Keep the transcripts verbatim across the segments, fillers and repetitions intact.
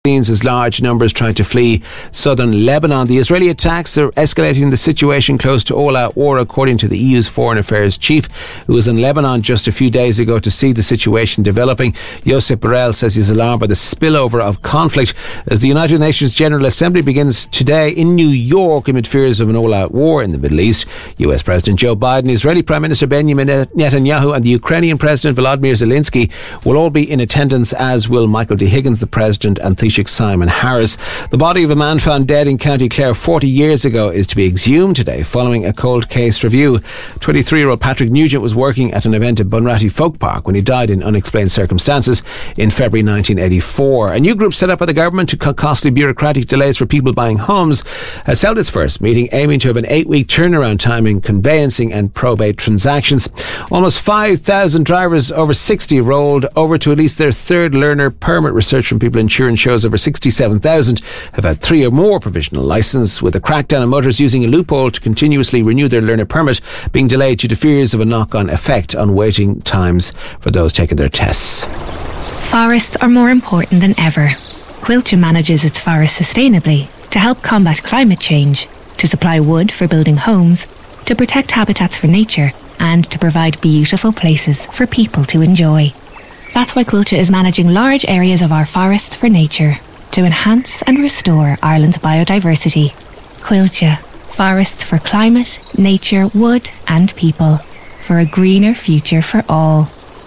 as large numbers tried to flee southern Lebanon. The Israeli attacks are escalating the situation close to all-out war, according to the E U's Foreign Affairs Chief, who was in Lebanon just a few days ago to see the situation developing. Josep Borrell says he's alarmed by the spillover of conflict as the United Nations General Assembly begins today in New York amid fears of an all-out war in the Middle East. U S President Joe Biden, Israeli Prime Minister Benjamin Netanyahu and the Ukrainian President Volodymyr Zelensky will all be in attendance, as will Michael D. Higgins, the President, and Taoiseach Simon Harris. The body of a man found dead in County Clare forty years ago is to be exhumed today following a cold case review. twenty-three-year-old Patrick Nugent was working at an event at Bunratty Folk Park when he died in unexplained circumstances in February nineteen eighty-four. A new group set up by the government to cut costly bureaucratic delays for people buying homes has held its first meeting, aiming to have an eight-week turnaround time in conveyancing and probate transactions. Almost five thousand drivers over sixty rolled over to at least their third learner permit. Research from People Insurance shows over sixty-seven thousand have had three or more provisional licence, with a crackdown on motorists using a loophole to continuously renew their learner permit being delayed due to fears of a knock-on effect on waiting times for those taking their tests. Forests are more important than ever. Quilcha manages its forests sustainably to help combat climate change, to supply wood for building homes, to protect habitats for nature, and to provide beautiful places for people to enjoy. That's why Quilcha is managing large areas of our forests for nature to enhance and restore Ireland's biodiversity. Quilcha, forests for climate, nature, wood and people, for a greener future for all.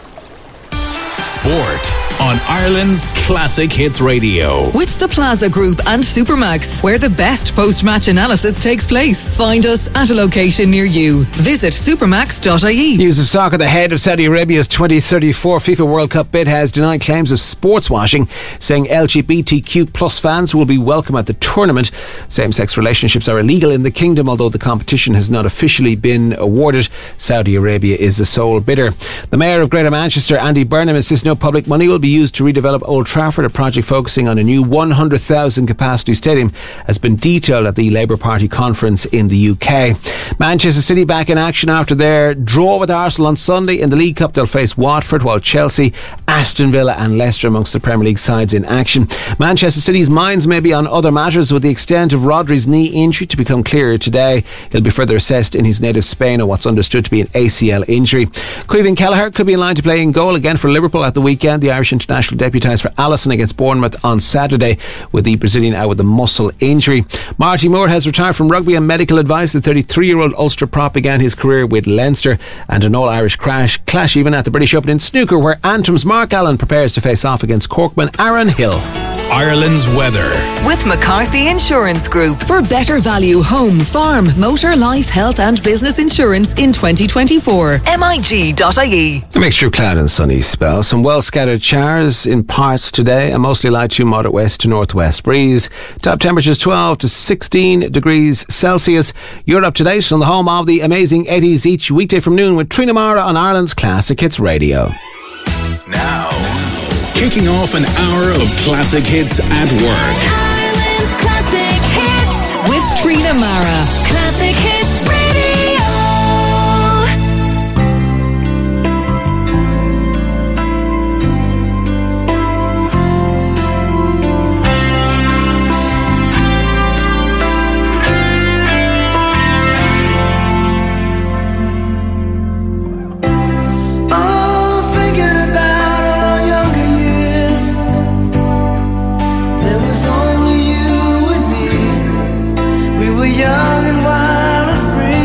Sport on Ireland's Classic Hits Radio. With the Plaza Group and Supermax, where the best post-match analysis takes place. Find us at a location near you. Visit supermax dot I E. News of soccer. The head of Saudi Arabia's twenty thirty-four FIFA World Cup bid has denied claims of sports washing, saying L G B T Q plus fans will be welcome at the tournament. Same-sex relationships are illegal in the kingdom, although the competition has not officially been awarded. Saudi Arabia is the sole bidder. The Mayor of Greater Manchester, Andy Burnham, insists no public money will be used to redevelop Old Trafford. A project focusing on a new one hundred thousand capacity stadium has been detailed at the Labour Party conference in the U K. Manchester City back in action after their draw with Arsenal on Sunday. In the League Cup they'll face Watford, while Chelsea, Aston Villa and Leicester amongst the Premier League sides in action. Manchester City's minds may be on other matters, with the extent of Rodri's knee injury to become clearer today. He'll be further assessed in his native Spain on what's understood to be an A C L injury. Caoimhín Kelleher could be in line to play in goal again for Liverpool at the weekend. The Irish international deputised for Allison against Bournemouth on Saturday, with the Brazilian out with a muscle injury. Marty Moore has retired from rugby on medical advice. The thirty-three-year-old Ulster prop began his career with Leinster, and an all-Irish crash clash even at the British Open in snooker, where Antrum's Mark Allen prepares to face off against Corkman Aaron Hill. Ireland's weather. With McCarthy Insurance Group. For better value home, farm, motor, life, health and business insurance in twenty twenty-four. M I G dot I E. A mixture of cloud and sunny spell. Some well scattered showers in parts today, and mostly light to moderate west to northwest breeze. Top temperatures twelve to sixteen degrees Celsius. You're up to date on the home of the amazing eighties each weekday from noon with Trina Mara on Ireland's Classic Hits Radio. Now, kicking off an hour of classic hits at work. Ireland's Classic Hits with Trina Mara. Classic Hits Radio. Young and wild and free.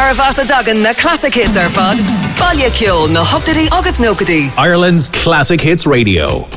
Arvasa Duggan na classic hits ar fad. Balia Kjol na Hoptity August Nokady. Ireland's Classic Hits Radio.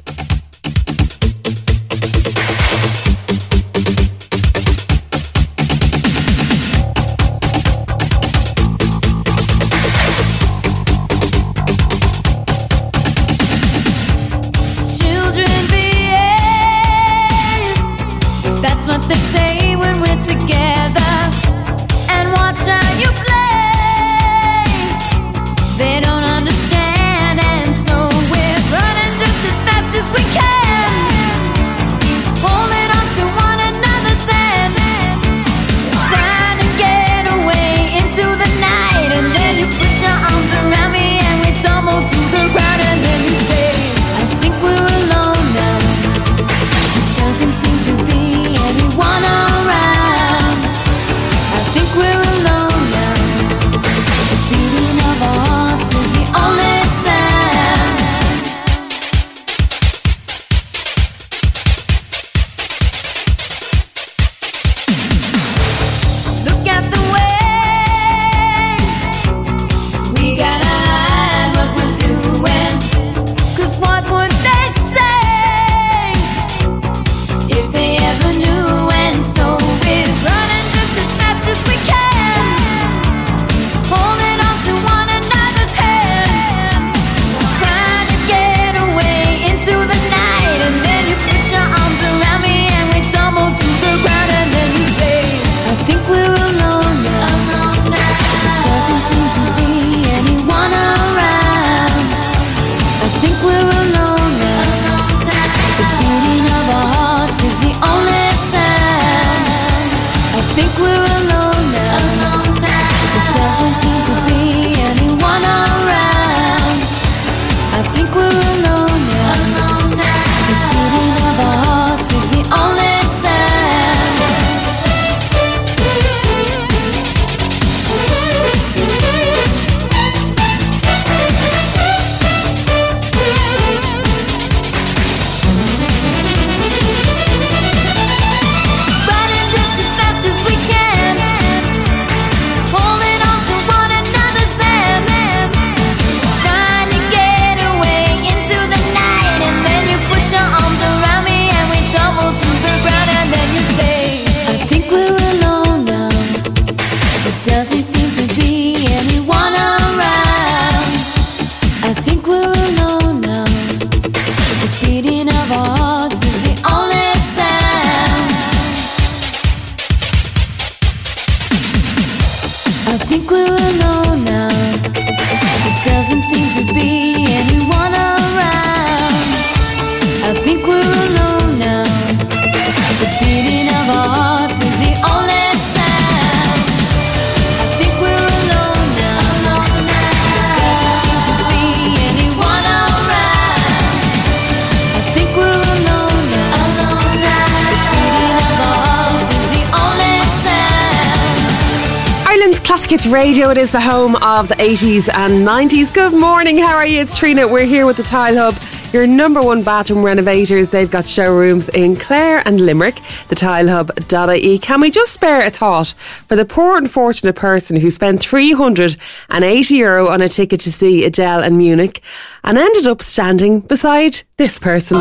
It's radio. It is the home of the eighties and nineties. Good morning. How are you? It's Trina. We're here with the Tile Hub, your number one bathroom renovators. They've got showrooms in Clare and Limerick. the tile hub dot I E. Can we just spare a thought for the poor unfortunate person who spent three hundred eighty euro on a ticket to see Adele in Munich and ended up standing beside this person?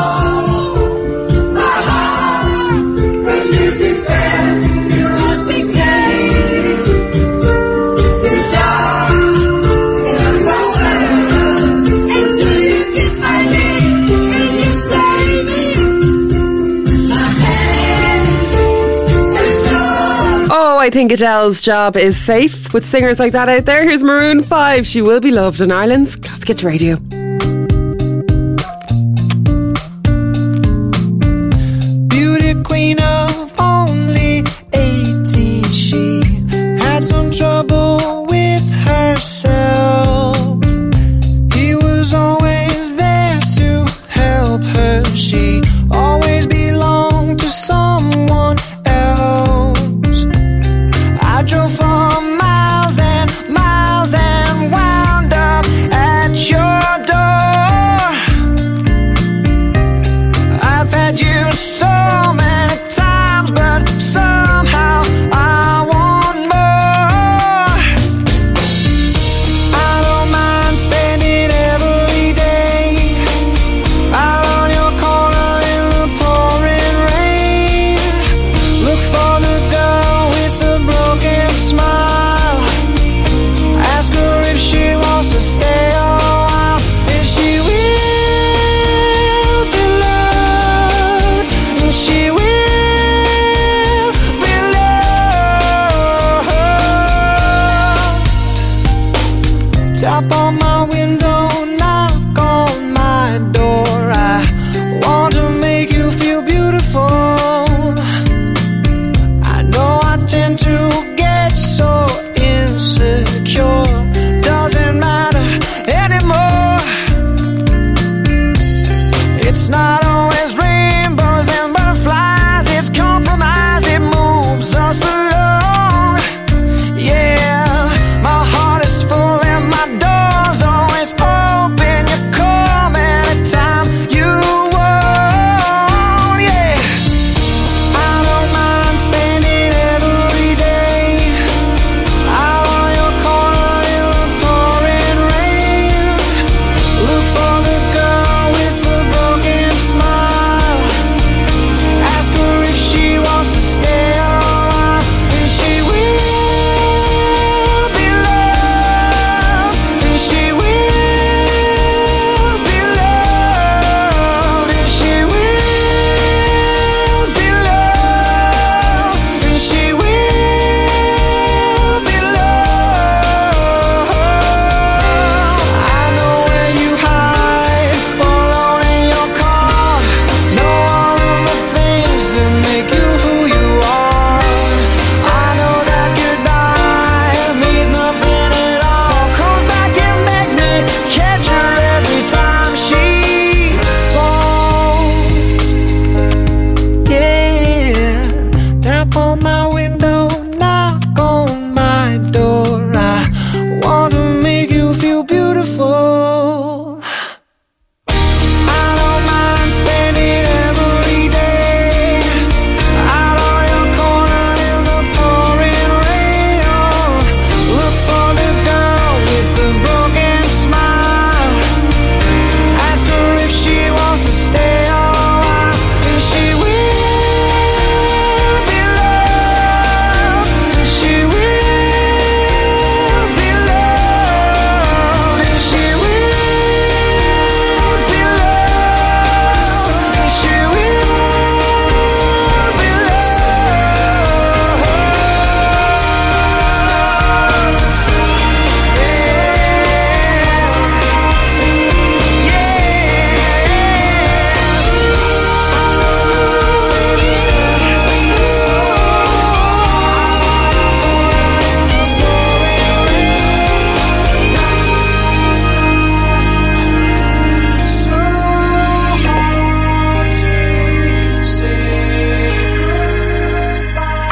I think Adele's job is safe with singers like that out there. Here's Maroon five. She will be loved on Ireland's Classic Hits Radio. Beauty queen of only eighteen, she had some trouble with herself. He was always there to help her. She always belonged to someone else. I drove for miles and miles and wound up at your door.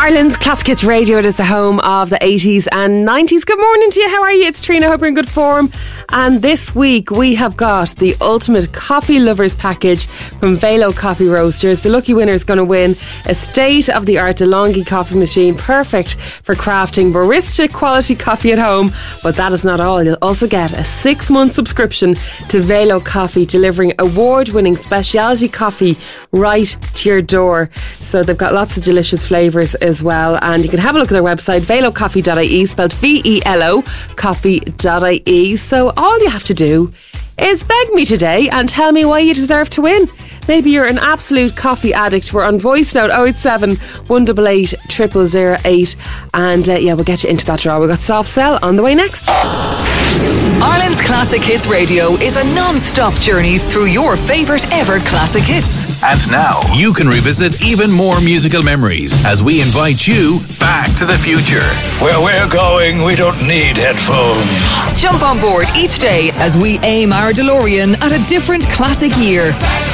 Ireland's Classic Hits Radio. It is the home of the eighties and nineties. Good morning to you. How are you? It's Trina. Hope you're in good form. And this week we have got the ultimate coffee lovers package from Velo Coffee Roasters. The lucky winner is going to win a state-of-the-art DeLonghi coffee machine, perfect for crafting barista quality coffee at home. But that is not all. You'll also get a six-month subscription to Velo Coffee, delivering award-winning specialty coffee right to your door. So they've got lots of delicious flavours as well, and you can have a look at their website, velo coffee dot I E, spelled V E L O coffee dot I E. So all you have to do is beg me today and tell me why you deserve to win. Maybe you're an absolute coffee addict. We're on voice note oh eight seven, one eight eight, zero zero zero eight, and uh, yeah, we'll get you into that draw. We've got Soft Cell on the way next. Ireland's Classic Hits Radio is a non-stop journey through your favourite ever classic hits. And now you can revisit even more musical memories as we invite you back to the future. Where we're going, we don't need headphones. Jump on board each day as we aim our DeLorean at a different classic year.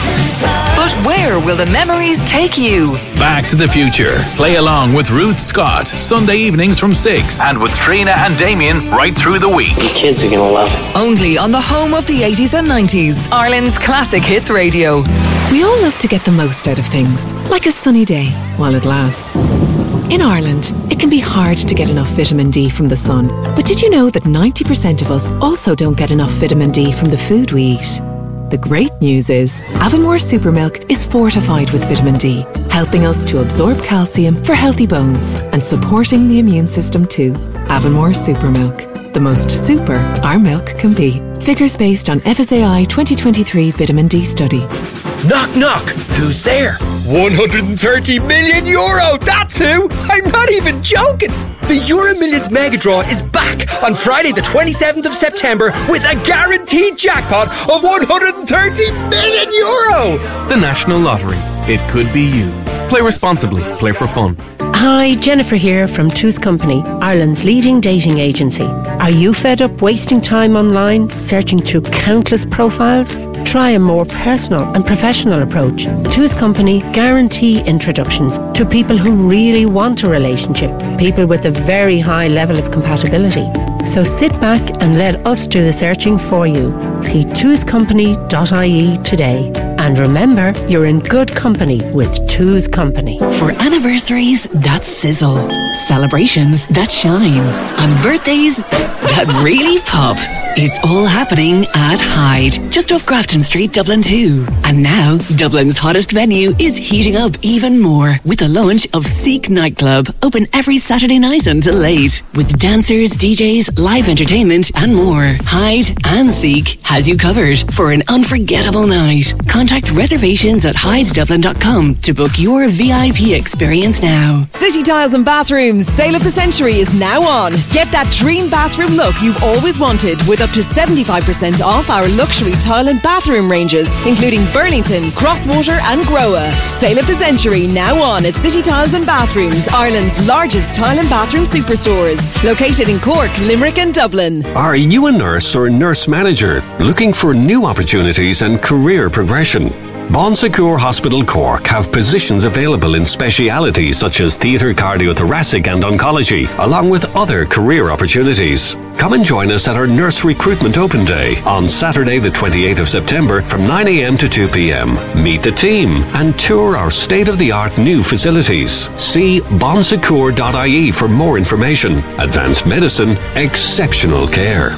But where will the memories take you? Back to the Future. Play along with Ruth Scott, Sunday evenings from six, and with Trina and Damien right through the week. The kids are going to love it. Only on the home of the eighties and nineties, Ireland's Classic Hits Radio. We all love to get the most out of things, like a sunny day while it lasts. In Ireland, it can be hard to get enough vitamin D from the sun. But did you know that ninety percent of us also don't get enough vitamin D from the food we eat? The great news is Avamore Super Milk is fortified with vitamin D, helping us to absorb calcium for healthy bones and supporting the immune system too. Avamore Super Milk, the most super our milk can be. Figures based on F S A I twenty twenty-three vitamin D study. Knock, knock. Who's there? one hundred thirty million euro. That's who. I'm not even joking. The Euro Millions Mega Draw is back on Friday the twenty-seventh of September with a guaranteed jackpot of one hundred thirty million euro. The National Lottery. It could be you. Play responsibly. Play for fun. Hi, Jennifer here from Two's Company, Ireland's leading dating agency. Are you fed up wasting time online, searching through countless profiles? Try a more personal and professional approach. Two's Company guarantee introductions to people who really want a relationship, people with a very high level of compatibility. So sit back and let us do the searching for you. See two's company dot I E today. And remember, you're in good company with Two's Company. For anniversaries that sizzle, celebrations that shine, and birthdays that really pop. It's all happening at Hyde, just off Grafton Street, Dublin two. And now, Dublin's hottest venue is heating up even more with the launch of Seek Nightclub, open every Saturday night until late, with dancers, D Js, live entertainment, and more. Hyde and Seek has you covered for an unforgettable night. Contact reservations at hyde dublin dot com to book your V I P experience now. City Tiles and Bathrooms Sale of the Century is now on. Get that dream bathroom look you've always wanted with up to seventy-five percent off our luxury tile and bathroom ranges, including Burlington, Crosswater and Groa. Sale of the Century now on at City Tiles and Bathrooms, Ireland's largest tile and bathroom superstores, located in Cork, Limerick and Dublin. Are you a nurse or nurse manager looking for new opportunities and career progression? Bon Secours Hospital Cork have positions available in specialities such as theatre, cardiothoracic and oncology, along with other career opportunities. Come and join us at our Nurse Recruitment Open Day on Saturday the twenty-eighth of September from nine a.m. to two p.m. Meet the team and tour our state-of-the-art new facilities. See bon secours dot I E for more information. Advanced medicine, exceptional care.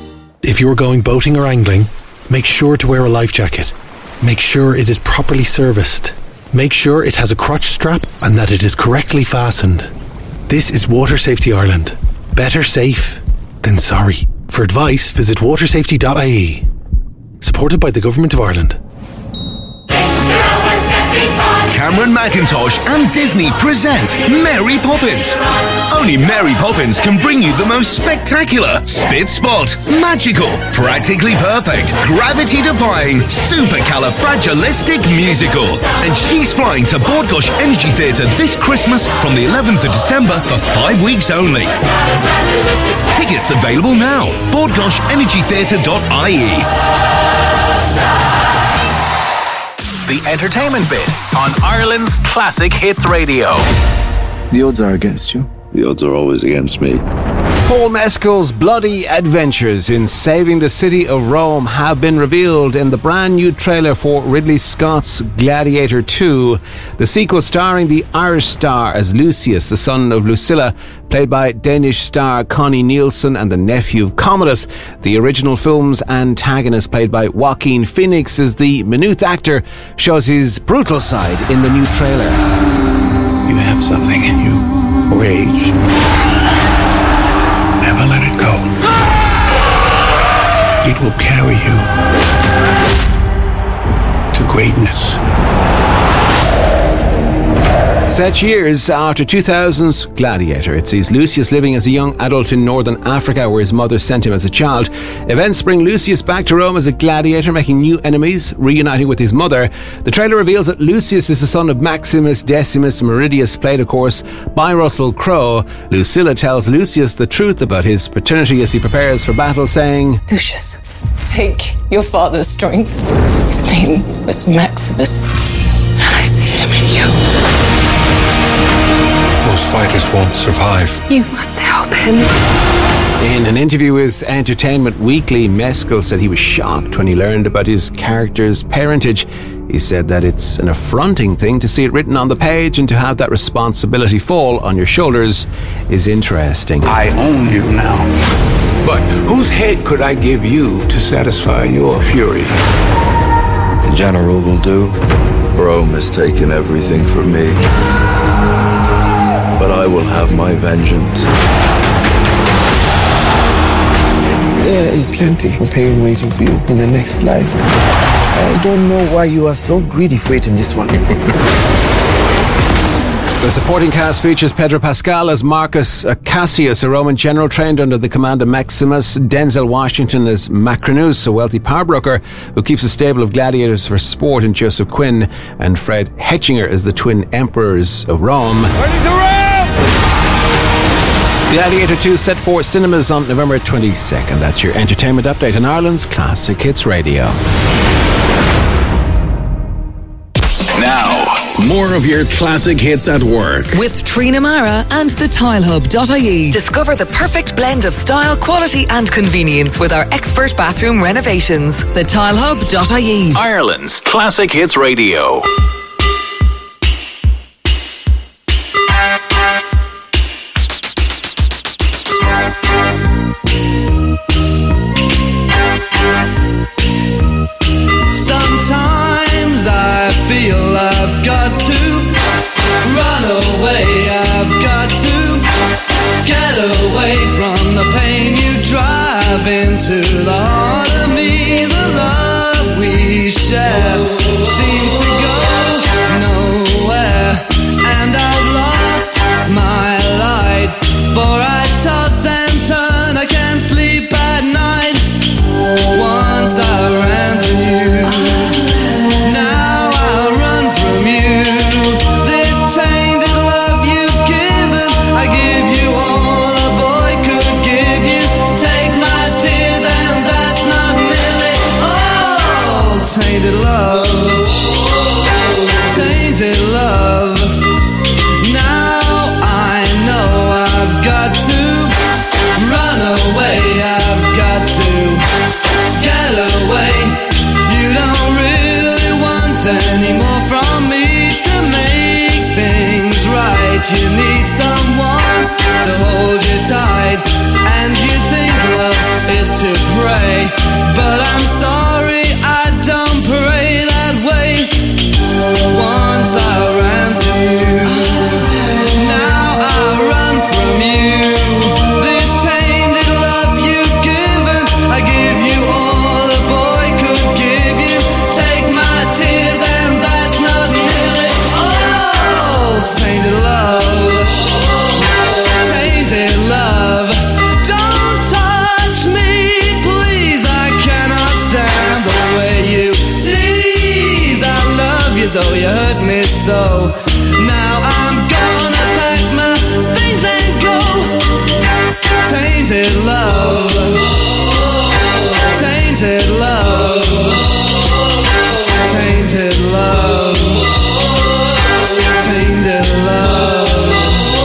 If you're going boating or angling, make sure to wear a life jacket. Make sure it is properly serviced. Make sure it has a crotch strap and that it is correctly fastened. This is Water Safety Ireland. Better safe than sorry. For advice, visit water safety dot I E. Supported by the Government of Ireland. Cameron McIntosh and Disney present Mary Poppins. Only Mary Poppins can bring you the most spectacular, spit spot, magical, practically perfect, gravity-defying, supercalifragilistic musical. And she's flying to Bord Gáis Energy Theatre this Christmas from the eleventh of December for five weeks only. Tickets available now. bord gáis energy theatre dot I E. The Entertainment Bit on Ireland's Classic Hits Radio. The odds are against you. The odds are always against me. Paul Mescal's bloody adventures in saving the city of Rome have been revealed in the brand new trailer for Ridley Scott's Gladiator two. The sequel starring the Irish star as Lucius, the son of Lucilla, played by Danish star Connie Nielsen, and the nephew of Commodus. The original film's antagonist, played by Joaquin Phoenix, as the Maynooth actor, shows his brutal side in the new trailer. You have something in you. Rage. Never let it go. It will carry you to greatness. Set years after two thousand's Gladiator, it sees Lucius living as a young adult in northern Africa, where his mother sent him as a child. Events bring Lucius back to Rome as a gladiator, making new enemies, reuniting with his mother. The trailer reveals that Lucius is the son of Maximus Decimus Meridius, played, of course, by Russell Crowe. Lucilla tells Lucius the truth about his paternity as he prepares for battle, saying, Lucius, take your father's strength. His name was Maximus, and I see him in you. Most fighters won't survive. You must help him. In an interview with Entertainment Weekly, Mescal said he was shocked when he learned about his character's parentage. He said that it's an affronting thing to see it written on the page, and to have that responsibility fall on your shoulders is interesting. I own you now. But whose head could I give you to satisfy your fury? The general will do. Rome has taken everything from me. But I will have my vengeance. There is plenty of pain waiting for you in the next life. I don't know why you are so greedy for it in this one. The supporting cast features Pedro Pascal as Marcus Cassius, a Roman general trained under the command of Maximus, Denzel Washington as Macrinus, a wealthy power broker who keeps a stable of gladiators for sport, and Joseph Quinn and Fred Hetchinger as the twin emperors of Rome. Gladiator two set for cinemas on November twenty-second. That's your entertainment update on Ireland's Classic Hits Radio. Now, more of your classic hits at work. With Trina Mara and the tile hub dot I E. Discover the perfect blend of style, quality and convenience with our expert bathroom renovations. the tile hub dot I E. Ireland's Classic Hits Radio. Sometimes I feel I've got to run away, I've got to get away from the pain you drive into the heart of me. The love we share seems to go nowhere, and I've lost my light, for I toss and turn, I can't sleep at night. Once I ran to you, now I run from you. This tainted love you've given, I give you all a boy could give you. Take my tears and that's not nearly all. Tainted love, tainted love. Now I know I've got to run away, I've got to get away. You don't really want any more from me to make things right. You need someone to hold you tight, and you think love is to pray, but I'm sorry, I don't pray that way. Once I ran to you, now I run from you. This tainted love you've given, I give you all a boy could give you. Take my tears and that's not nearly all. Tainted love, tainted love. Don't touch me, please, I cannot stand the way you tease. I love you though you hurt me so. Now I'm gonna pack my things and go. Tainted love, tainted love, tainted love, tainted love.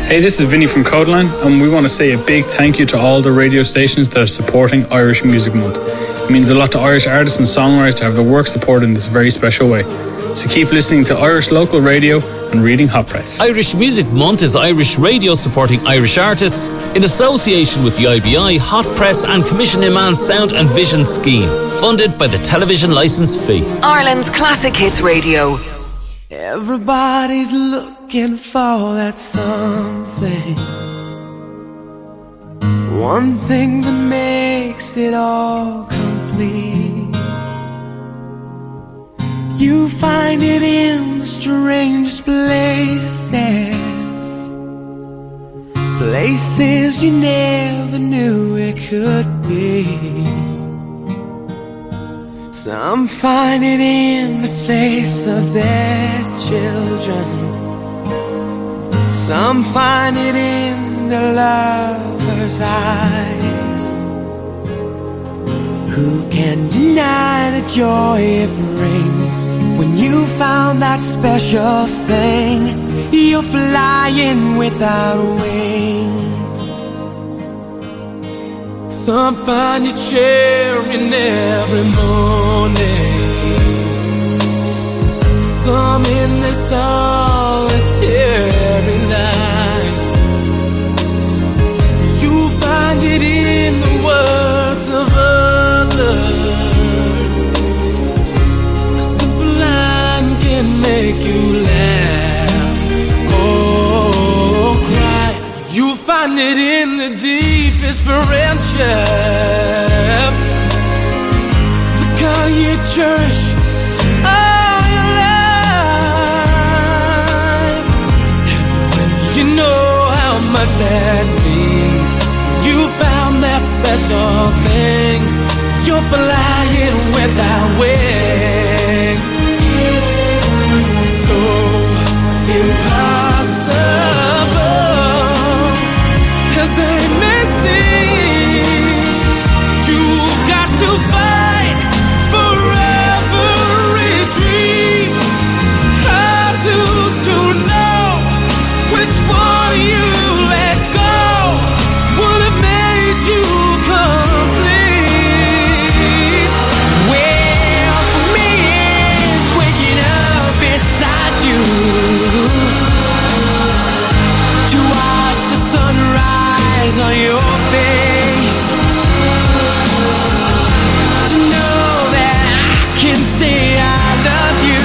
Hey, this is Vinny from Codeline, and we want to say a big thank you to all the radio stations that are supporting Irish Music Month. It means a lot to Irish artists and songwriters to have their work supported in this very special way. So keep listening to Irish local radio and reading Hot Press. Irish Music Month is Irish radio supporting Irish artists in association with the I B I, Hot Press and Commission Iman Sound and Vision Scheme, funded by the Television Licence Fee. Ireland's Classic Hits Radio. Everybody's looking for that something, one thing that makes it all complete. You find it in the strangest places, places you never knew it could be. Some find it in the face of their children, some find it in their lover's eyes. Who can deny the joy it brings when you found that special thing? You're flying without wings. Some find you cheering every morning, some in their solitary night. You find it in the words of others. A simple line can make you laugh or cry. You find it in the deepest friendships, the kind you cherish all your life. And when you know how much that means, you found that special thing. You're flying without wings. So impossible as they may seem, you've got to fight for every dream. Hard to, to know which one you let go would have made you complete. Well, for me it's waking up beside you to watch the sunrise on your face, to know that I can say I love you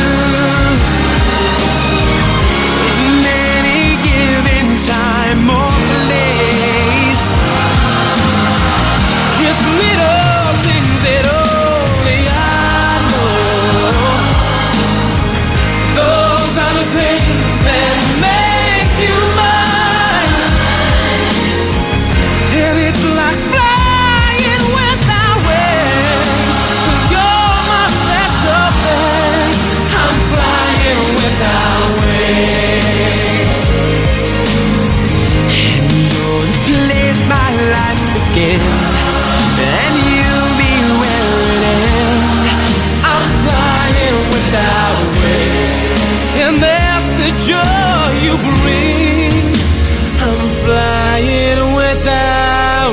in any given time or place. It's little things that only I know. Those are the things that make you mine. And it's like flying without wings, 'cause you're my special thing. I'm flying without wings. And you're the place my life begins, and you'll be where it ends. I'm flying without wings, and that's the joy you bring. I'm flying without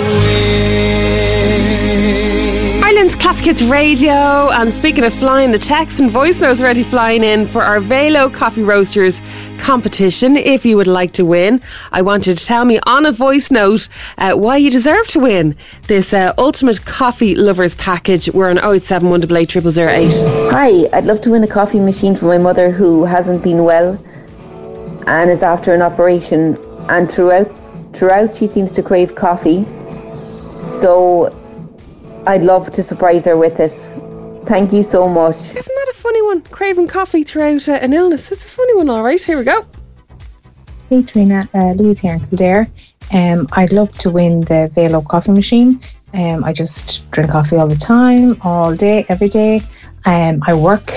wings. Ireland's Classic Hits Radio. And speaking of flying, the text and voice notes are already flying in for our Velo Coffee Roasters competition. If you would like to win, I want you to tell me on a voice note uh, why you deserve to win this uh, Ultimate Coffee Lovers package. We're on oh eight seven, one eight eight, zero zero zero eight. Hi, I'd love to win a coffee machine for my mother who hasn't been well and is after an operation, and throughout throughout she seems to crave coffee. So I'd love to surprise her with it. Thank you so much. Isn't that a funny one? Craving coffee throughout uh, an illness. It's a funny one, all right. Here we go. Hey Trina, uh, Louise here in Kildare. Um, I'd love to win the Velo coffee machine. Um, I just drink coffee all the time, all day, every day. Um, I work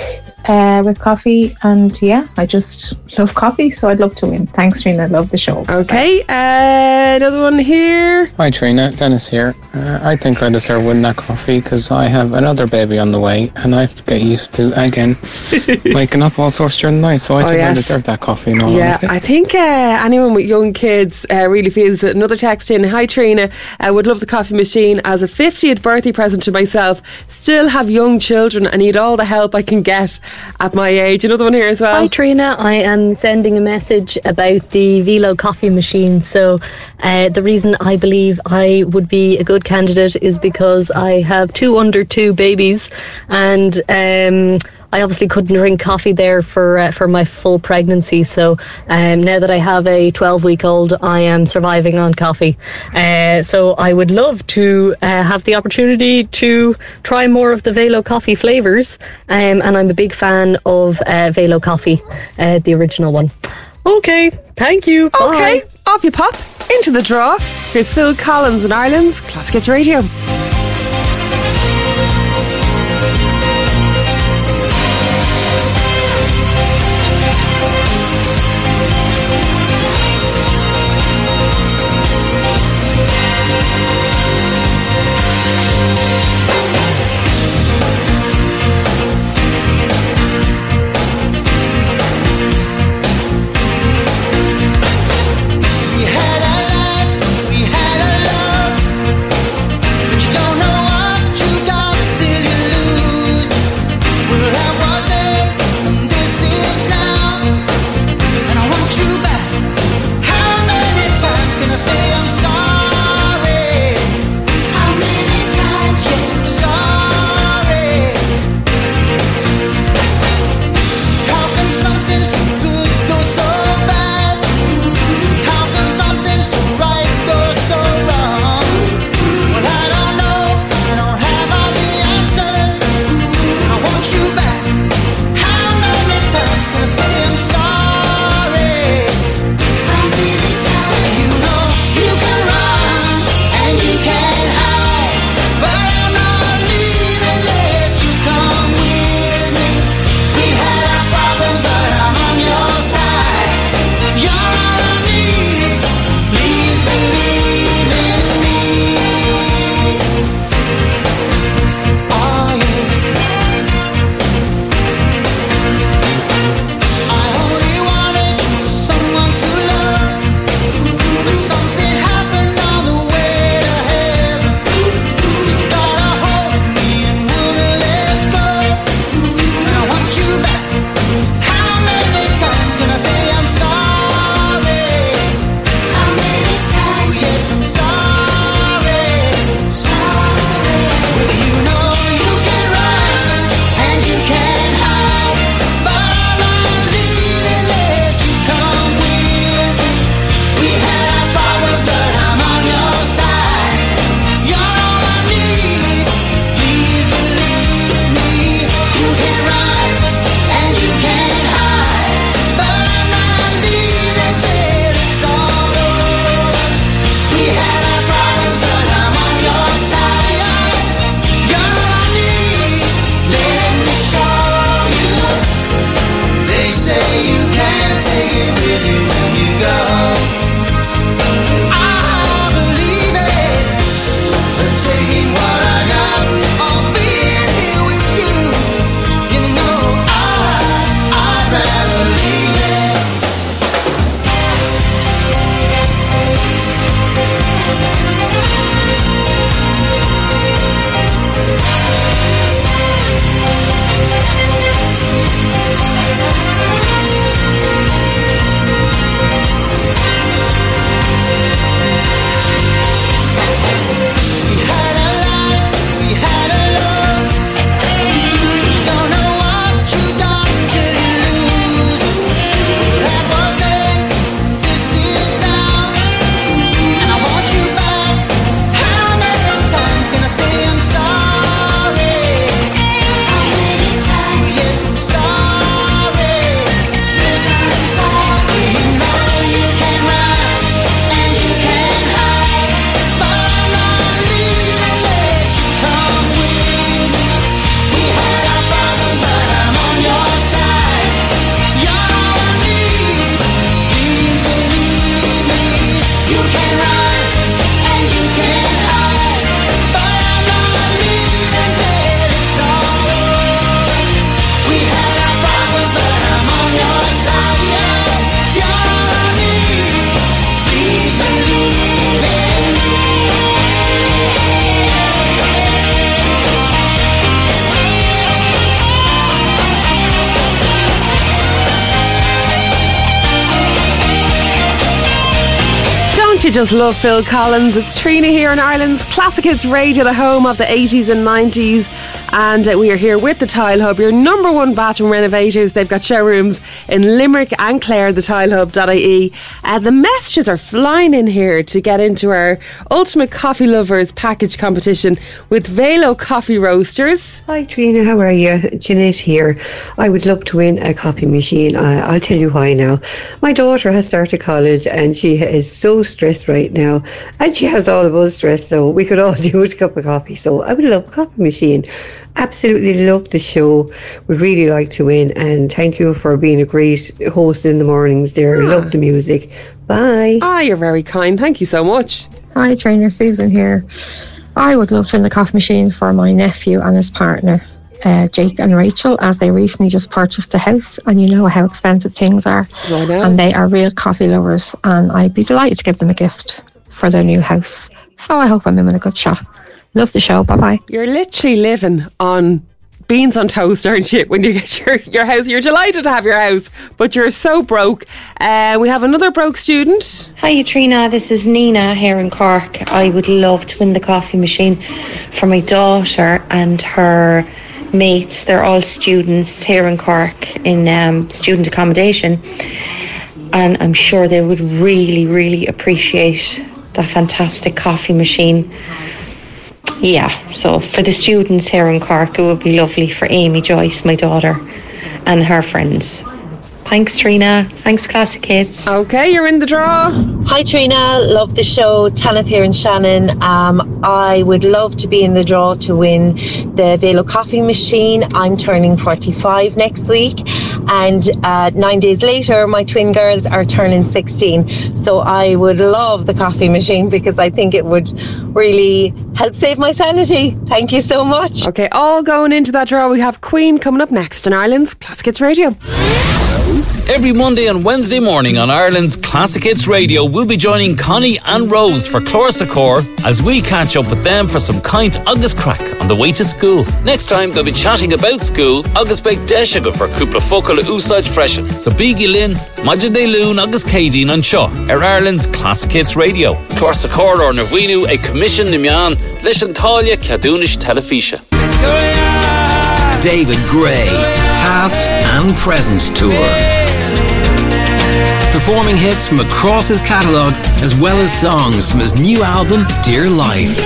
uh, with coffee, and yeah, I just love coffee, so I'd love to win. Thanks, Trina. Love the show. Okay, uh, another one here. Hi Trina, Dennis here. Uh, I think I deserve winning that coffee because I have another baby on the way and I have to get used to, again, waking up all sorts during the night, so I Oh, think yes. I deserve that coffee in all Yeah, honesty. I think uh, anyone with young kids uh, really feels it. Another text in. Hi Trina, I would love the coffee machine as a fiftieth birthday present to myself. Still have young children and need all the help I can get at my age. Another one here as well. Hi Trina, I am sending a message about the Velo coffee machine. So uh, the reason I believe I would be a good candidate is because I have two under two babies, and um, I obviously couldn't drink coffee there for uh, for my full pregnancy. So um, now that I have a twelve week old, I am surviving on coffee. Uh, so I would love to uh, have the opportunity to try more of the Velo coffee flavours. Um, and I'm a big fan of uh, Velo coffee, uh, the original one. Okay, thank you. Bye. Okay, off you pop into the draw. Here's Phil Collins in Ireland's Classic Hits Radio. We had a love, but you don't Don't you just love Phil Collins? It's Trina here on Ireland's Classic Hits Radio, the home of the eighties and nineties. And uh, we are here with the Tile Hub, your number one bathroom renovators. They've got showrooms in Limerick and Clare, the tile hub dot I E. Uh, the messages are flying in here to get into our Ultimate Coffee Lovers package competition with Velo Coffee Roasters. Hi Trina, how are you? Jeanette here. I would love to win a coffee machine. I, I'll tell you why now. My daughter has started college and she is so stressed right now, and she has all of us stressed, so we could all do with a cup of coffee. So I would love a coffee machine. Absolutely love the show. Would really like to win, and thank you for being a great host in the mornings there. Ah. Love the music. Bye. Ah, you're very kind. Thank you so much. Hi Trainer, Susan here. I would love to win the coffee machine for my nephew and his partner, uh, Jake and Rachel, as they recently just purchased a house, and you know how expensive things are. I know. And they are real coffee lovers, and I'd be delighted to give them a gift for their new house. So I hope I'm in with a good shot. Love the show. Bye bye. You're literally living on beans on toast, aren't you? When you get your, your house, you're delighted to have your house, but you're so broke. Uh, we have another broke student. Hi Trina, this is Nina here in Cork. I would love to win the coffee machine for my daughter and her mates. They're all students here in Cork in um, student accommodation, and I'm sure they would really, really appreciate that fantastic coffee machine. Yeah, so for the students here in Cork, it would be lovely for Amy Joyce, my daughter, and her friends. Thanks, Trina. Thanks, Classic Kids. Okay, you're in the draw. Hi, Trina. Love the show. Tanith here in Shannon. Um, I would love to be in the draw to win the Velo coffee machine. I'm turning forty-five next week, and uh, nine days later, my twin girls are turning sixteen. So I would love the coffee machine because I think it would really help save my sanity. Thank you so much. Okay, all going into that draw. We have Queen coming up next on Ireland's Classic Hits Radio. Every Monday and Wednesday morning on Ireland's Classic Hits Radio, we'll be joining Connie and Rose for Clorsa as we catch up with them for some kind August crack on the way to school. Next time, they'll be chatting about school, August beg deisha go for cúpla focal úsáid freisin. So bígí linn, maidin de lún agus céidín an seo ar Ireland's Classic Hits Radio. Clorsa or Nervinu a commission nimian leis an táille ceadúnis telefíse. David Gray, past and present tour. Performing hits from across his catalogue, as well as songs from his new album, Dear Life.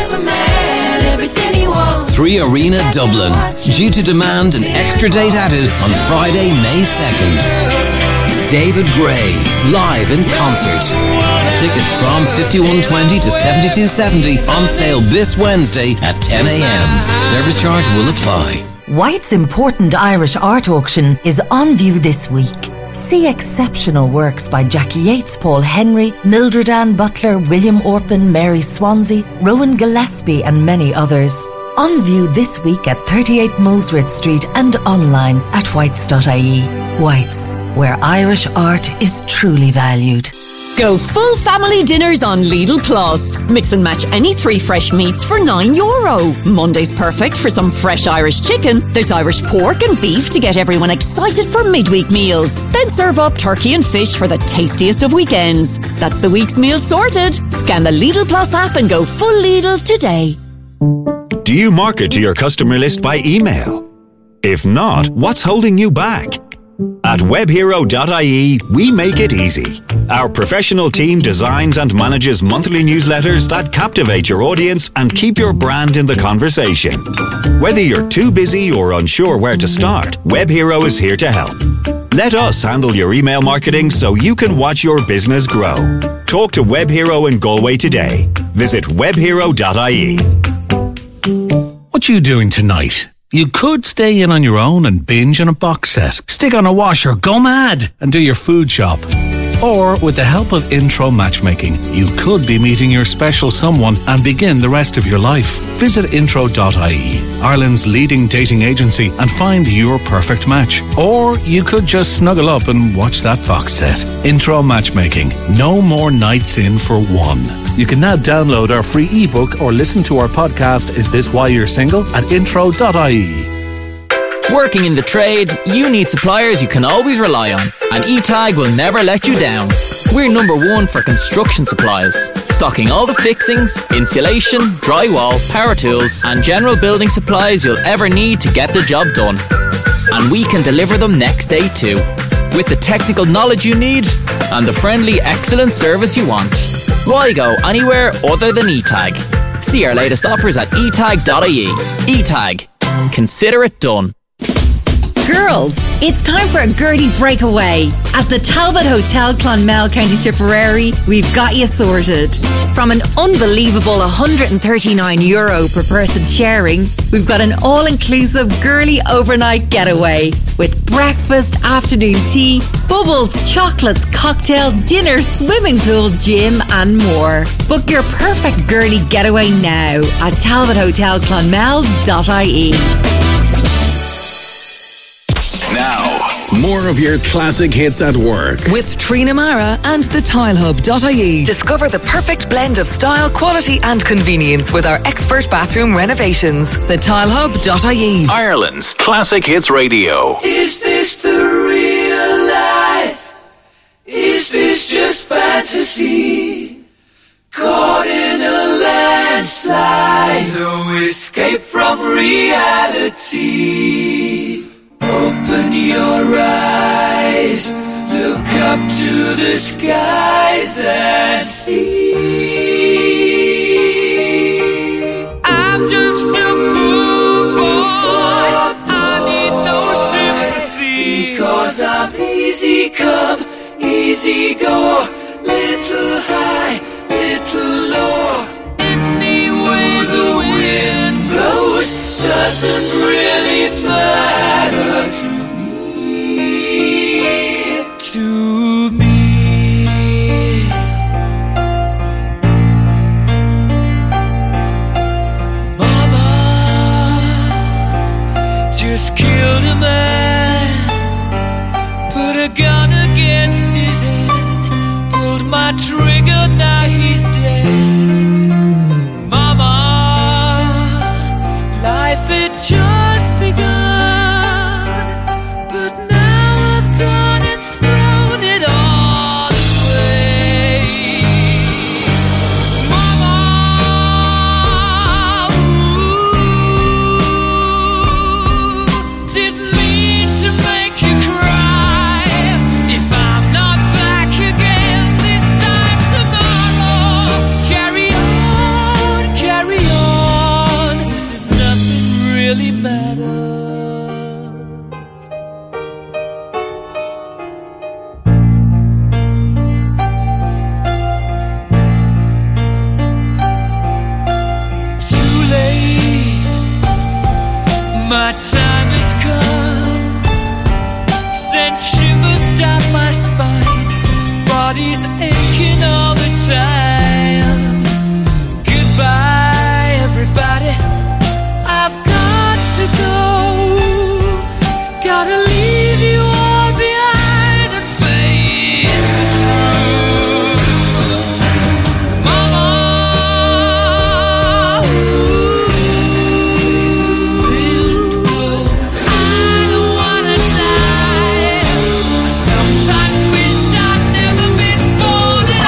Three Arena Dublin, due to demand an extra date added on Friday, May second. David Gray, live in concert. Tickets from fifty-one twenty to seventy-two seventy, on sale this Wednesday at ten a.m. Service charge will apply. White's important Irish art auction is on view this week. See exceptional works by Jackie Yates, Paul Henry, Mildred Ann Butler, William Orpin, Mary Swansea, Rowan Gillespie and many others. On view this week at thirty-eight Molesworth Street and online at whites dot I E. Whites, where Irish art is truly valued. Go full family dinners on Lidl Plus. Mix and match any three fresh meats for nine euro. Monday's perfect for some fresh Irish chicken. There's Irish pork and beef to get everyone excited for midweek meals. Then serve up turkey and fish for the tastiest of weekends. That's the week's meal sorted. Scan the Lidl Plus app and go full Lidl today. Do you market to your customer list by email? If not, what's holding you back? At web hero dot I E, we make it easy. Our professional team designs and manages monthly newsletters that captivate your audience and keep your brand in the conversation. Whether you're too busy or unsure where to start, WebHero is here to help. Let us handle your email marketing so you can watch your business grow. Talk to WebHero in Galway today. Visit web hero dot I E. What you doing tonight? You could stay in on your own and binge on a box set, stick on a washer, go mad, and do your food shop. Or, with the help of Intro Matchmaking, you could be meeting your special someone and begin the rest of your life. Visit intro dot I E, Ireland's leading dating agency, and find your perfect match. Or you could just snuggle up and watch that box set. Intro Matchmaking. No more nights in for one. You can now download our free ebook or listen to our podcast, Is This Why You're Single? At intro dot I E. Working in the trade, you need suppliers you can always rely on, and E-Tag will never let you down. We're number one for construction supplies, stocking all the fixings, insulation, drywall, power tools and general building supplies you'll ever need to get the job done. And we can deliver them next day too, with the technical knowledge you need and the friendly, excellent service you want. Why go anywhere other than E TAG? See our latest offers at e tag dot I E. E TAG. Consider it done. Girls, it's time for a Gertie breakaway. At the Talbot Hotel, Clonmel, County Tipperary, we've got you sorted. From an unbelievable one hundred thirty-nine euro per person sharing, we've got an all-inclusive girly overnight getaway with breakfast, afternoon tea, bubbles, chocolates, cocktail, dinner, swimming pool, gym and more. Book your perfect girly getaway now at talbot hotel clonmel dot I E. Now, more of your classic hits at work. With Trina Mara and the tile hub dot I E. Discover the perfect blend of style, quality and convenience with our expert bathroom renovations. the tile hub dot I E. Ireland's Classic Hits Radio. Is this the real life? Is this just fantasy? Caught in a landslide, no escape from reality. Open your eyes, look up to the skies and see. I'm just a poor boy, I need no sympathy, because I'm easy come, easy go, little high, little low. Any way the wind blows doesn't really matter to me, to me. Mama just killed a man, put a gun against his head, pulled my trigger, now he's dead. Mama, life had just begun, but now I've gone and thrown it all away. Mama, ooh, didn't mean to make you cry. If I'm not back again this time tomorrow, carry on, carry on, as if nothing really matters. Too late, my time has come, sent shivers down my spine, body's aching all the time. Goodbye everybody, I've got to go, gotta leave you all behind and face the truth. Mama, ooh, I don't wanna die. I sometimes wish I'd never been born at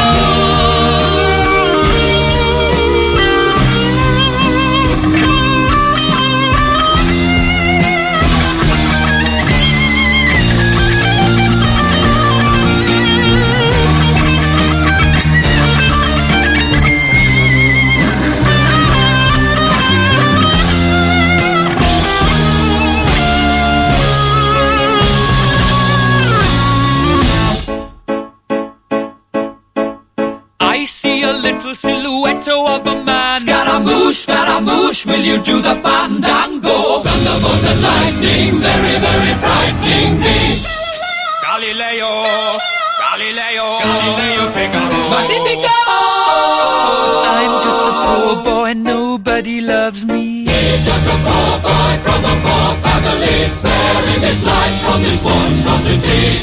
I see a little silhouette of a man. Scaramouche, Scaramouche, will you do the fandango? Thunderbolt and lightning, very, very frightening me. Galileo, Galileo, Galileo Figaro, Magnifico! I'm just a poor boy, nobody loves me. He's just a poor boy from a poor family, sparing his life from this monstrosity.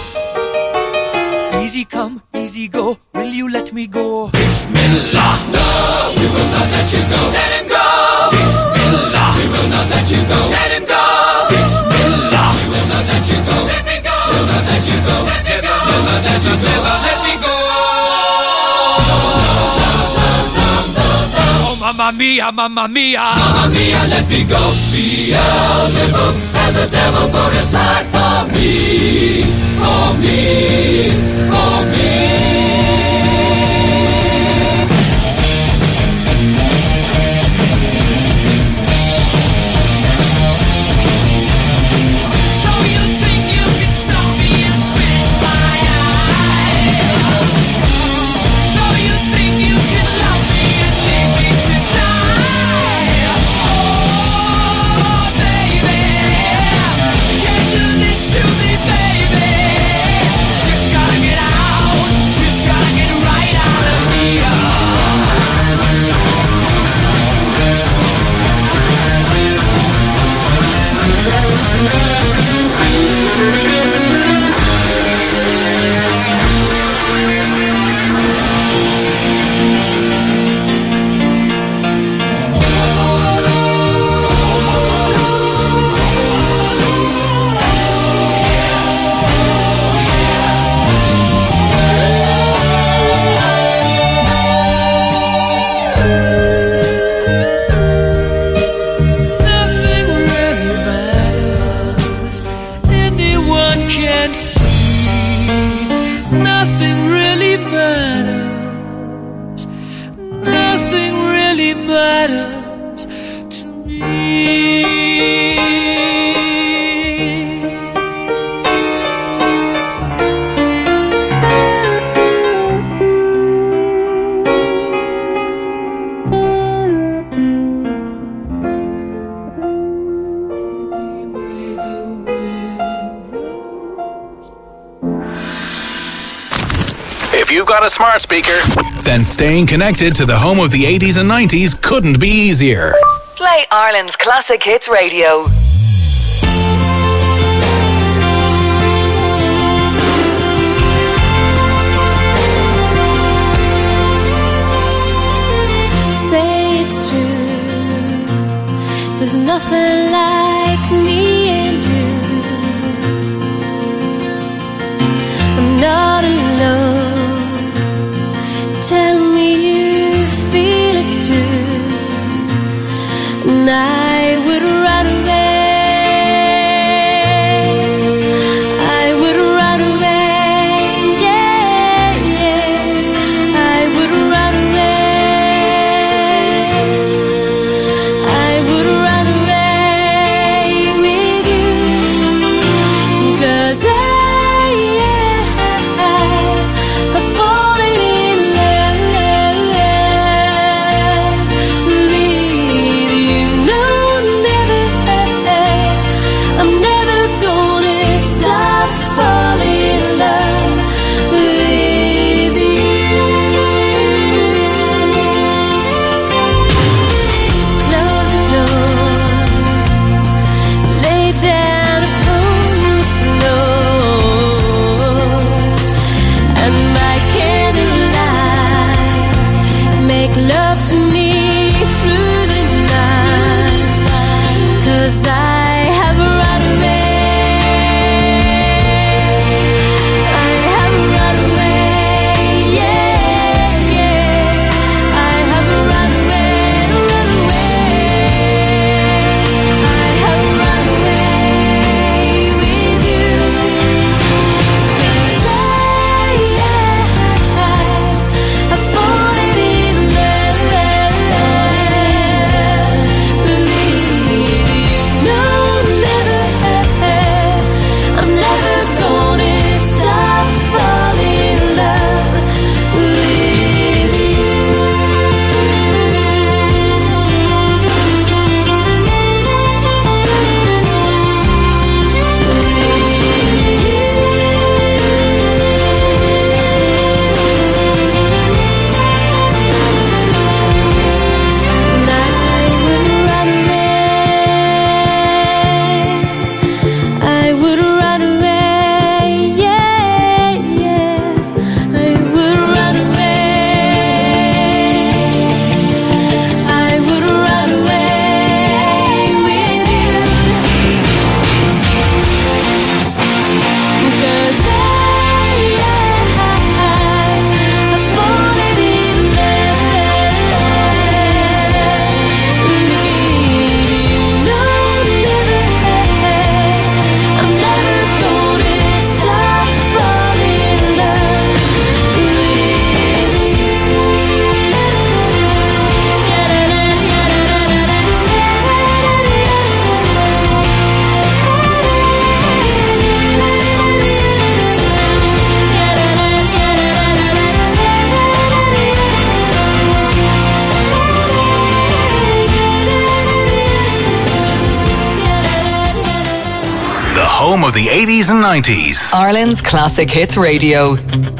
Easy come, easy go, will you let me go? Bismillah, no, we will not let you go. Let him go! Bismillah, we will not let you go. Let him go! Bismillah, we will not let you go. Let me go! We'll not let you go. Let me go! We'll not let you go. Never let me go. Mamma mia, mamma mia. Mamma mia, let me go. Beelzebub has a devil put aside for me, for me, for me. If you've got a smart speaker, then staying connected to the home of the eighties and nineties couldn't be easier. Play Ireland's Classic Hits Radio. Say it's true, there's nothing like me and you. I'm not alone. Tell me you feel it too, and I would run away. of the eighties and nineties. Ireland's Classic Hits Radio.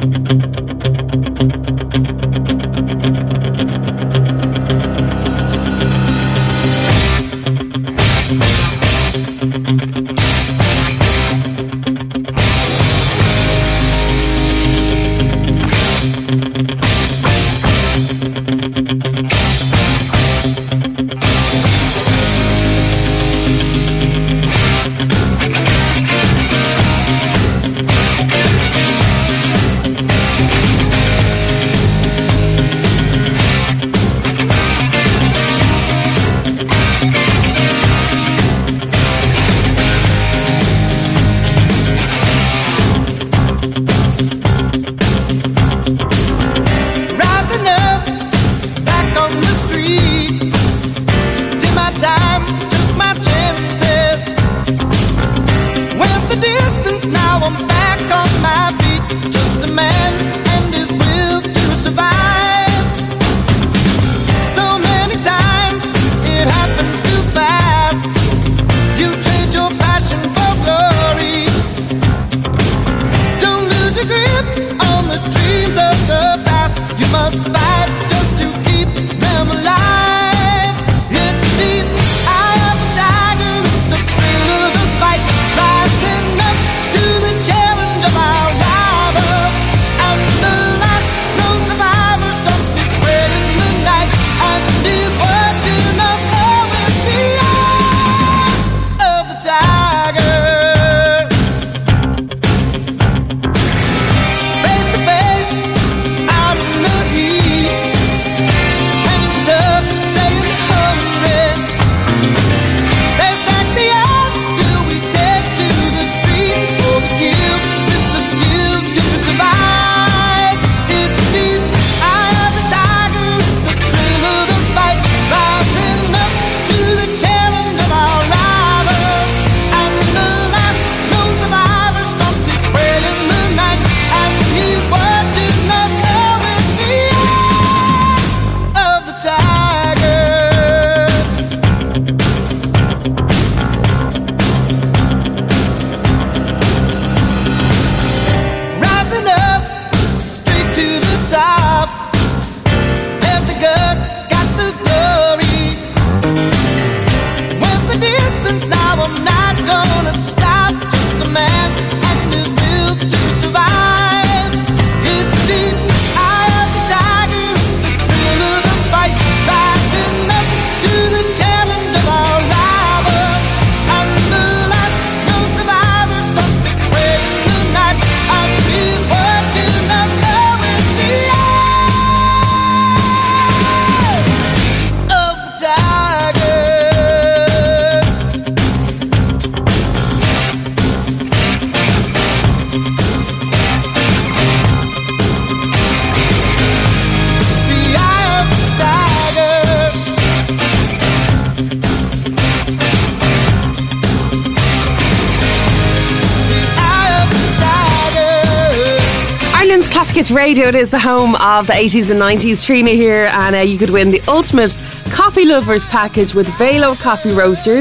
It's Radio. It is the home of the eighties and nineties. Trina here, and uh, you could win the ultimate coffee lovers package with Velo Coffee Roasters.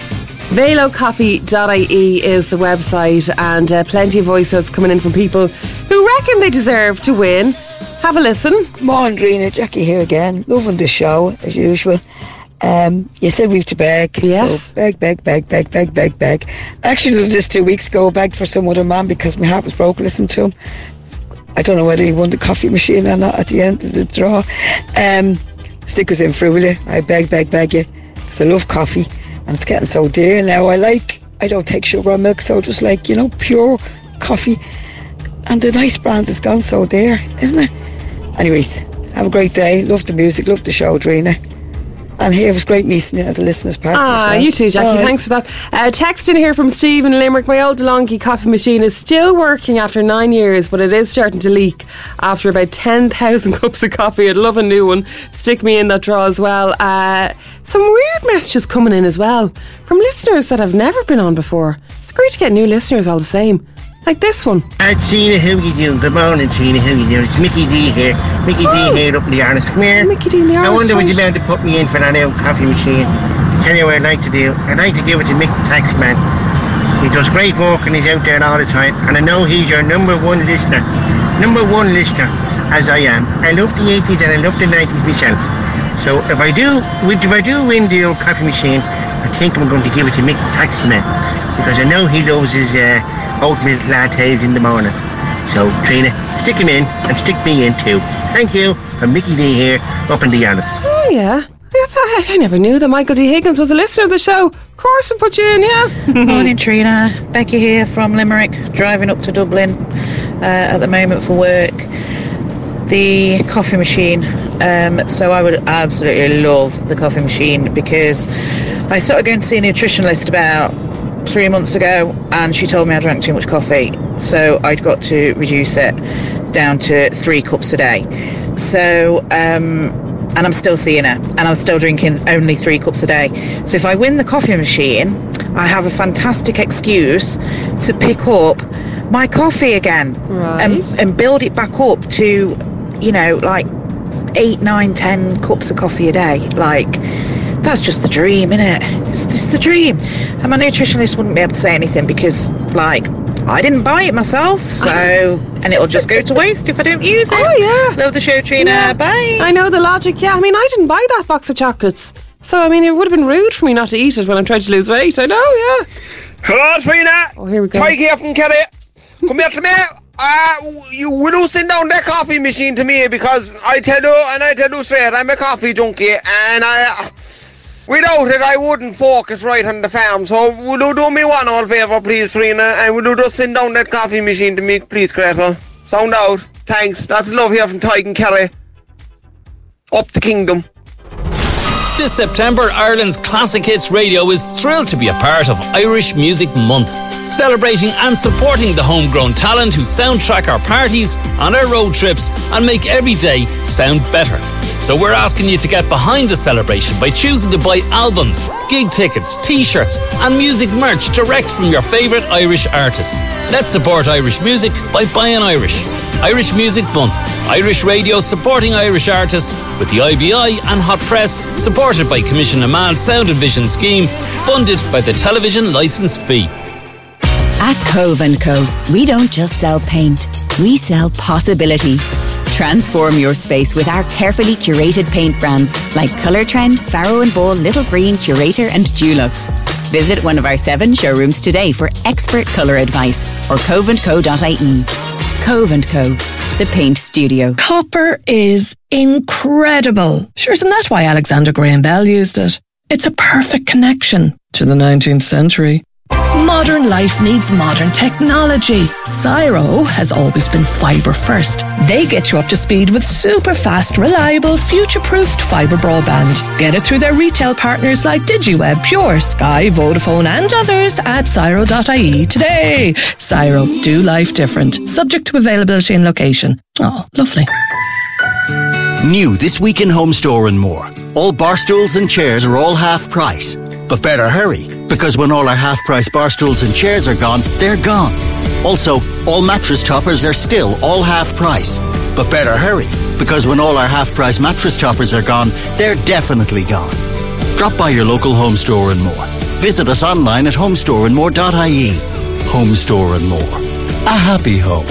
velo coffee dot I E is the website, and uh, plenty of voice notes coming in from people who reckon they deserve to win. Have a listen. Morning, Trina. Jackie here again. Loving the show as usual. Um, you said we've to beg. Yes. So beg, beg, beg, beg, beg, beg, beg. Actually, did this two weeks ago. I begged for some other man because my heart was broke listening to him. I don't know whether he won the coffee machine or not at the end of the draw. Um, stick us in for it, will you? I beg, beg, beg you. Because I love coffee and it's getting so dear now. I like, I don't take sugar or milk, so just like, you know, pure coffee. And the nice brands has gone so dear, isn't it? Anyways, have a great day. Love the music, love the show, Trina. And here, it was great meeting you at the listeners' party. Ah, well. You too, Jackie. Bye. Thanks for that. Uh, text in here from Steve in Limerick. My old DeLonghi coffee machine is still working after nine years, but it is starting to leak after about ten thousand cups of coffee. I'd love a new one. Stick me in that draw as well. Uh, some weird messages coming in as well from listeners that have never been on before. It's great to get new listeners all the same. Like this one. Hi, Tina, how you doing? Good morning, Tina, how you doing? It's Mickey D here. Mickey oh. D here up in the Arnis. Come here. Mickey D in the Arnis. I wonder right. would you be able to put me in for that new coffee machine? Tell you what I'd like to do. I'd like to give it to Mick the taxi man. You does great work and he's out there all the time. And I know he's your number one listener. Number one listener, as I am. I love the eighties and I love the nineties myself. So if I do, if I do win the old coffee machine, I think I'm going to give it to Mick the Taximan, because I know he loves his uh, oat milk lattes in the morning. So Trina, stick him in and stick me in too. Thank you. From Mickey D here, up in the Annis. Oh yeah. I, thought, I never knew that Michael D. Higgins was a listener of the show. Of course, I put you in, yeah. Morning, Trina. Becky here from Limerick, driving up to Dublin uh, at the moment for work. The coffee machine. Um, so I would absolutely love the coffee machine, because I started going to see a nutritionist about three months ago, and she told me I drank too much coffee. So I'd got to reduce it down to three cups a day. So, um... and I'm still seeing her, and I'm still drinking only three cups a day. So if I win the coffee machine, I have a fantastic excuse to pick up my coffee again, right. and, and build it back up to, you know, like eight, nine, ten cups of coffee a day. Like, that's just the dream, isn't it? It's, it's the dream. And my nutritionist wouldn't be able to say anything, because, like, I didn't buy it myself, so, and it'll just go to waste if I don't use it. Oh, yeah. Love the show, Trina. Yeah. Bye. I know the logic, yeah. I mean, I didn't buy that box of chocolates. So, I mean, it would have been rude for me not to eat it when I'm trying to lose weight. I know, yeah. Hello, Trina. Oh, here we go. Tyke here from Kerry. Come here to me. Uh, you will send down that coffee machine to me, because I tell you, and I tell you straight, I'm a coffee junkie, and I... Without it, I wouldn't focus right on the farm. So will you do me one old favour, please, Trina? And will you just send down that coffee machine to me, please, Gretel? Sound out. Thanks. That's love here from Tyke and Kerry. Up the kingdom. This September, Ireland's Classic Hits Radio is thrilled to be a part of Irish Music Month, celebrating and supporting the homegrown talent who soundtrack our parties and our road trips and make every day sound better. So we're asking you to get behind the celebration by choosing to buy albums, gig tickets, t-shirts and music merch direct from your favourite Irish artists. Let's support Irish music by buying Irish. Irish Music Month. Irish radio supporting Irish artists with the I B I and Hot Press, supported by Commission Amand Sound and Vision Scheme, funded by the television licence fee. At Cove and Co, we don't just sell paint, we sell possibility. Transform your space with our carefully curated paint brands like Colour Trend, Farrow and Ball, Little Green, Curator and Dulux. Visit one of our seven showrooms today for expert colour advice or cove and co dot I E. Cove and Co, the paint studio. Copper is incredible. Sure, isn't that why Alexander Graham Bell used it? It's a perfect connection to the nineteenth century. Modern life needs modern technology. Cyro has always been fibre first. They get you up to speed with super fast, reliable, future-proofed fibre broadband. Get it through their retail partners like DigiWeb, Pure, Sky, Vodafone and others at cyro dot I E today. Cyro, do life different. Subject to availability and location. Oh, lovely. New this week in Home Store and More. All bar stools and chairs are all half price. But better hurry, because when all our half-price bar stools and chairs are gone, they're gone. Also, all mattress toppers are still all half-price. But better hurry, because when all our half-price mattress toppers are gone, they're definitely gone. Drop by your local Home Store and More. Visit us online at home store and more dot I E. Home Store and More. A happy home.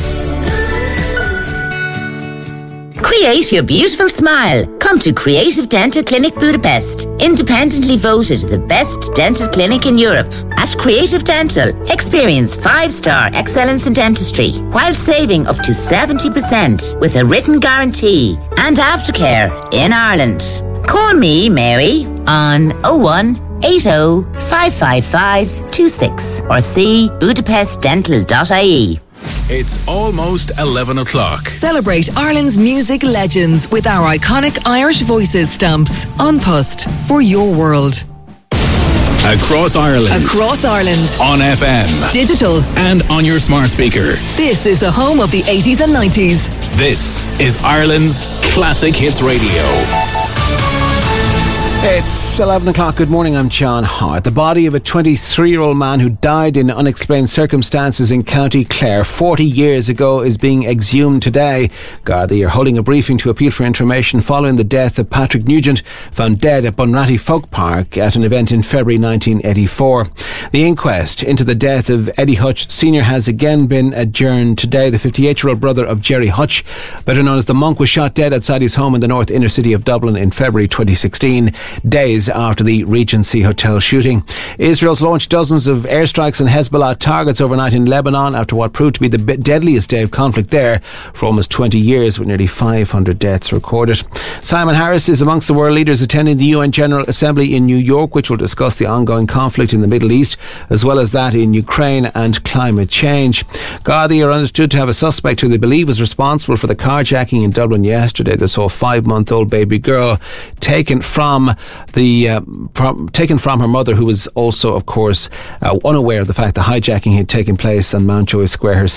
Create your beautiful smile. Come to Creative Dental Clinic Budapest, independently voted the best dental clinic in Europe. At Creative Dental, experience five-star excellence in dentistry while saving up to seventy percent with a written guarantee and aftercare in Ireland. Call me, Mary, on oh one eight oh five five five two six or see budapest dental dot I E. It's almost eleven o'clock. Celebrate Ireland's music legends with our iconic Irish Voices stamps. An Post for your world. Across Ireland. Across Ireland. On F M. Digital. And on your smart speaker. This is the home of the eighties and nineties. This is Ireland's Classic Hits Radio. It's eleven o'clock. Good morning, I'm John Hart. The body of a twenty-three-year-old man who died in unexplained circumstances in County Clare forty years ago is being exhumed today. Gardaí are holding a briefing to appeal for information following the death of Patrick Nugent, found dead at Bunratty Folk Park at an event in February nineteen eighty-four. The inquest into the death of Eddie Hutch Senior has again been adjourned today. The fifty-eight-year-old brother of Jerry Hutch, better known as the Monk, was shot dead outside his home in the north inner city of Dublin in February twenty sixteen. Days after the Regency Hotel shooting. Israel's launched dozens of airstrikes on Hezbollah targets overnight in Lebanon after what proved to be the deadliest day of conflict there for almost twenty years, with nearly five hundred deaths recorded. Simon Harris is amongst the world leaders attending the U N General Assembly in New York, which will discuss the ongoing conflict in the Middle East, as well as that in Ukraine and climate change. Gardaí are understood to have a suspect who they believe was responsible for the carjacking in Dublin yesterday that saw a five-month-old baby girl taken from the uh, from, taken from her mother, who was also, of course, uh, unaware of the fact the hijacking had taken place on Mountjoy Square herself.